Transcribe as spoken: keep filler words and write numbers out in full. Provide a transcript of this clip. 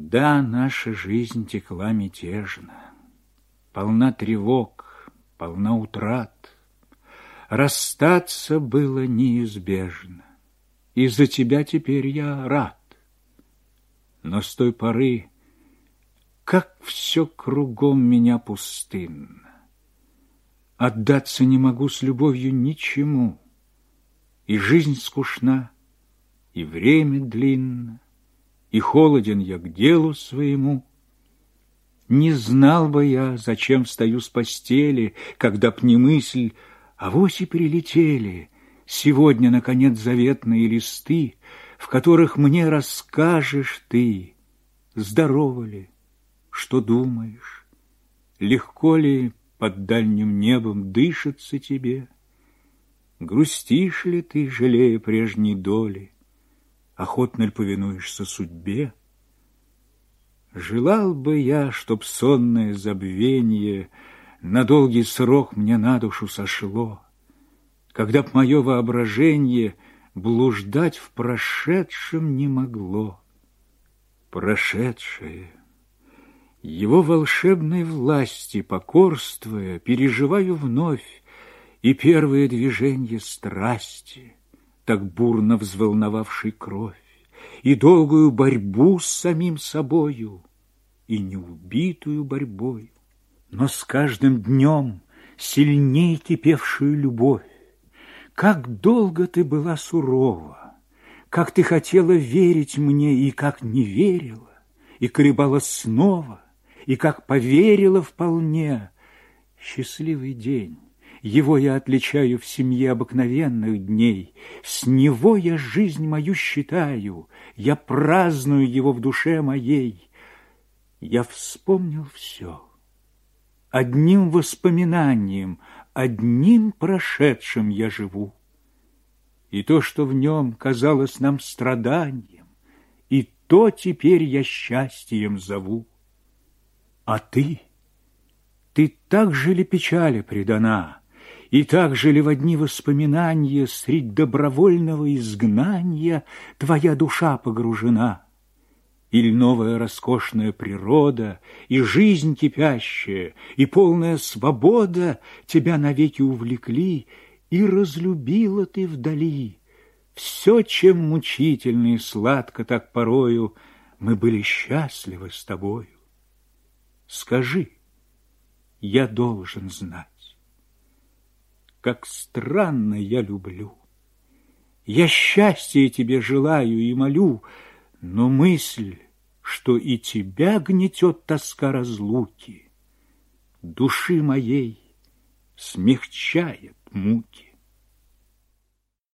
Да, наша жизнь текла мятежно, полна тревог, полна утрат. Расстаться было неизбежно, и за тебя теперь я рад. Но с той поры, как все кругом меня пустынно, отдаться не могу с любовью ничему, и жизнь скучна, и время длинно, и холоден я к делу своему. Не знал бы я, зачем встаю с постели, когда б не мысль, авось и прилетели сегодня, наконец, заветные листы, в которых мне расскажешь ты, здорова ли, что думаешь, легко ли под дальним небом дышится тебе, грустишь ли ты, жалея прежней доли, охотно ли повинуешься судьбе. Желал бы я, чтоб сонное забвенье на долгий срок мне на душу сошло, когда б мое воображение блуждать в прошедшем не могло. Прошедшее, его волшебной власти покорствуя, переживаю вновь и первые движения страсти, так бурно взволновавшей кровь, и долгую борьбу с самим собою, и неубитую борьбою, но с каждым днем сильней кипевшую любовь. Как долго ты была сурова, как ты хотела верить мне, и как не верила, и колебала снова, и как поверила вполне. Счастливый день, его я отличаю в семье обыкновенных дней, с него я жизнь мою считаю, я праздную его в душе моей. Я вспомнил все. Одним воспоминанием, одним прошедшим я живу. И то, что в нем казалось нам страданием, и то теперь я счастьем зову. А ты, ты так же ли печали предана, и так же ли в одни воспоминания средь добровольного изгнания твоя душа погружена? Или новая роскошная природа, и жизнь кипящая, и полная свобода тебя навеки увлекли, и разлюбила ты вдали все, чем мучительно и сладко так порою мы были счастливы с тобою? Скажи, я должен знать, как странно я люблю. Я счастья тебе желаю и молю, но мысль, что и тебя гнетет тоска разлуки, души моей смягчает муки.